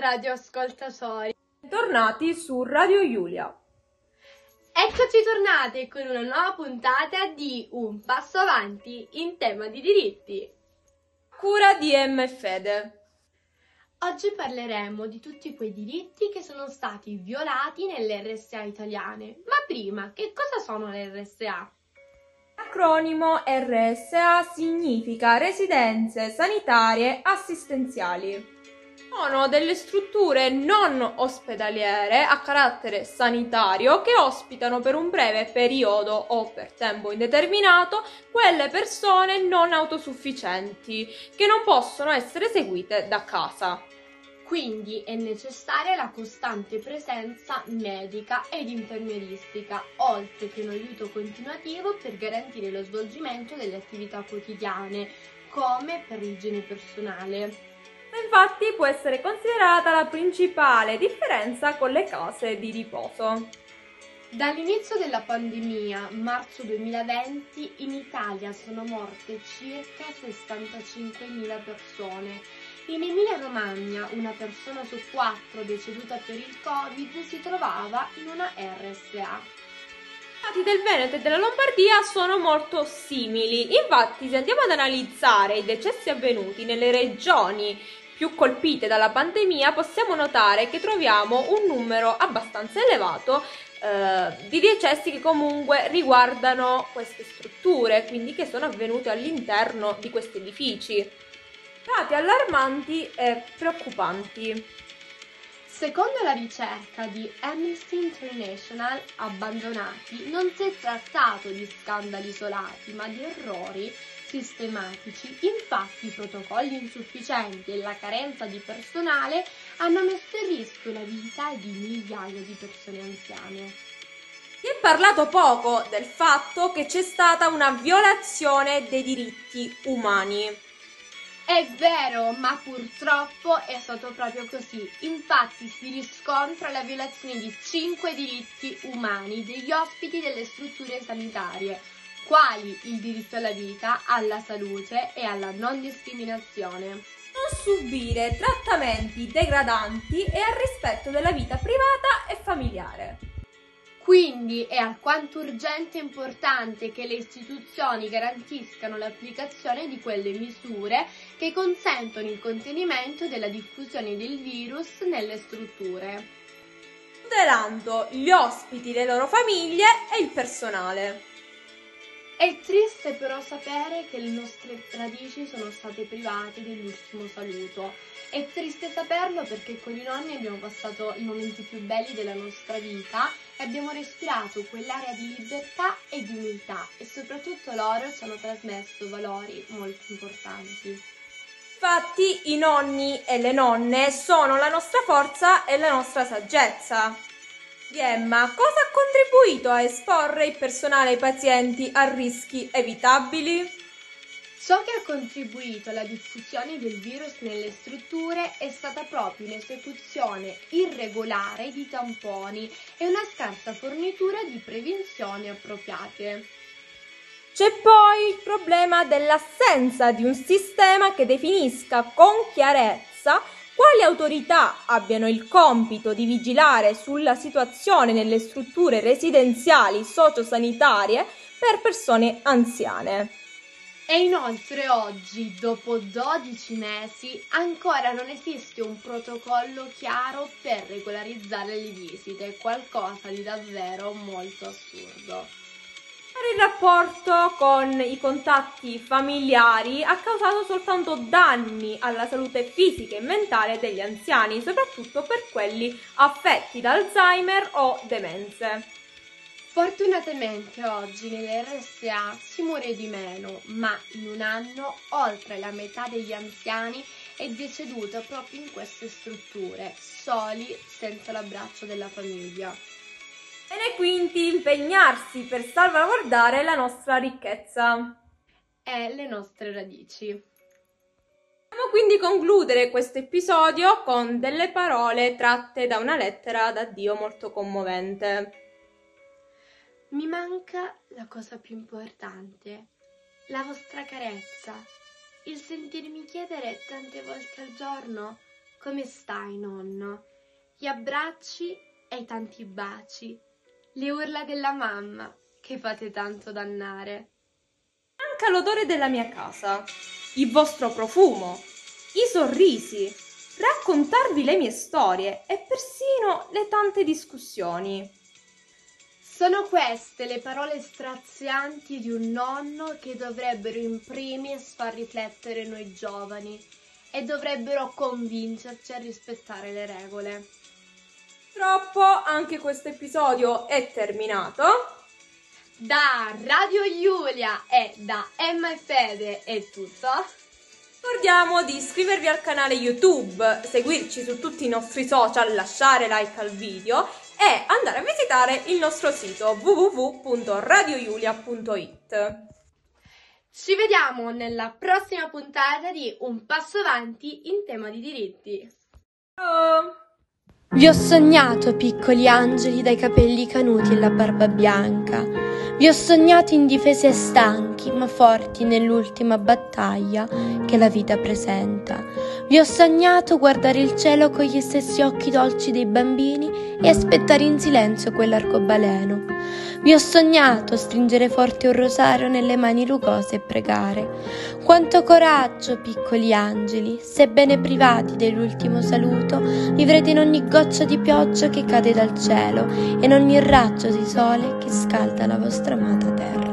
radioascoltatori, bentornati su Radio Giulia. Eccoci tornate con una nuova puntata di Un Passo Avanti in tema di diritti. Cura di M. Fede. Oggi parleremo di tutti quei diritti che sono stati violati nelle RSA italiane. Ma prima, che cosa sono le RSA? L'acronimo RSA significa Residenze Sanitarie Assistenziali. Sono delle strutture non ospedaliere a carattere sanitario che ospitano per un breve periodo o per tempo indeterminato quelle persone non autosufficienti che non possono essere seguite da casa. Quindi è necessaria la costante presenza medica ed infermieristica, oltre che un aiuto continuativo per garantire lo svolgimento delle attività quotidiane, come per l'igiene personale. Infatti può essere considerata la principale differenza con le case di riposo. Dall'inizio della pandemia, marzo 2020, in Italia sono morte circa 65.000 persone. In Emilia-Romagna, una persona su 4 deceduta per il Covid si trovava in una RSA. I dati del Veneto e della Lombardia sono molto simili. Infatti, se andiamo ad analizzare i decessi avvenuti nelle regioni più colpite dalla pandemia, possiamo notare che troviamo un numero abbastanza elevato di decessi che comunque riguardano queste strutture, quindi che sono avvenuti all'interno di questi edifici. Dati allarmanti e preoccupanti. Secondo la ricerca di Amnesty International, abbandonati non si è trattato di scandali isolati, ma di errori sistematici. Infatti, i protocolli insufficienti e la carenza di personale hanno messo in rischio la vita di migliaia di persone anziane. Si è parlato poco del fatto che c'è stata una violazione dei diritti umani. È vero, ma purtroppo è stato proprio così. Infatti si riscontra la violazione di 5 diritti umani degli ospiti delle strutture sanitarie, quali il diritto alla vita, alla salute e alla non discriminazione. Non subire trattamenti degradanti e al rispetto della vita privata e familiare. Quindi è alquanto urgente e importante che le istituzioni garantiscano l'applicazione di quelle misure che consentono il contenimento della diffusione del virus nelle strutture, tutelando gli ospiti, le loro famiglie e il personale. È triste però sapere che le nostre radici sono state private dell'ultimo saluto. È triste saperlo perché con i nonni abbiamo passato i momenti più belli della nostra vita e abbiamo respirato quell'area di libertà e di umiltà e soprattutto loro ci hanno trasmesso valori molto importanti. Infatti i nonni e le nonne sono la nostra forza e la nostra saggezza. Emma, cosa ha contribuito a esporre il personale e i pazienti a rischi evitabili? Ciò che ha contribuito alla diffusione del virus nelle strutture è stata proprio un'esecuzione irregolare di tamponi e una scarsa fornitura di prevenzioni appropriate. C'è poi il problema dell'assenza di un sistema che definisca con chiarezza quali autorità abbiano il compito di vigilare sulla situazione nelle strutture residenziali sociosanitarie per persone anziane. E inoltre oggi, dopo 12 mesi, ancora non esiste un protocollo chiaro per regolarizzare le visite, qualcosa di davvero molto assurdo. Il rapporto con i contatti familiari ha causato soltanto danni alla salute fisica e mentale degli anziani, soprattutto per quelli affetti da Alzheimer o demenze. Fortunatamente oggi nelle RSA si muore di meno, ma in un anno oltre la metà degli anziani è deceduta proprio in queste strutture, soli, senza l'abbraccio della famiglia. Bene quindi impegnarsi per salvaguardare la nostra ricchezza e le nostre radici. Possiamo quindi concludere questo episodio con delle parole tratte da una lettera d'addio molto commovente. Mi manca la cosa più importante, la vostra carezza, il sentirmi chiedere tante volte al giorno come stai, nonno? Gli abbracci e i tanti baci, le urla della mamma che fate tanto dannare. Manca l'odore della mia casa, il vostro profumo, i sorrisi, raccontarvi le mie storie e persino le tante discussioni. Sono queste le parole strazianti di un nonno che dovrebbero in primis far riflettere noi giovani e dovrebbero convincerci a rispettare le regole. Purtroppo anche questo episodio è terminato. Da Radio Giulia e da Emma e Fede è tutto. Ricordiamo di iscrivervi al canale YouTube, seguirci su tutti i nostri social, lasciare like al video e andare a visitare il nostro sito www.radiojulia.it. Ci vediamo nella prossima puntata di Un passo avanti in tema di diritti. Ciao! Vi ho sognato, piccoli angeli dai capelli canuti e la barba bianca. Vi ho sognato indifesi e stanchi, ma forti nell'ultima battaglia che la vita presenta. Vi ho sognato guardare il cielo con gli stessi occhi dolci dei bambini e aspettare in silenzio quell'arcobaleno. Vi ho sognato stringere forte un rosario nelle mani rugose e pregare. Quanto coraggio, piccoli angeli, sebbene privati dell'ultimo saluto, vivrete in ogni goccia di pioggia che cade dal cielo e in ogni raggio di sole che scalda la vostra amata terra.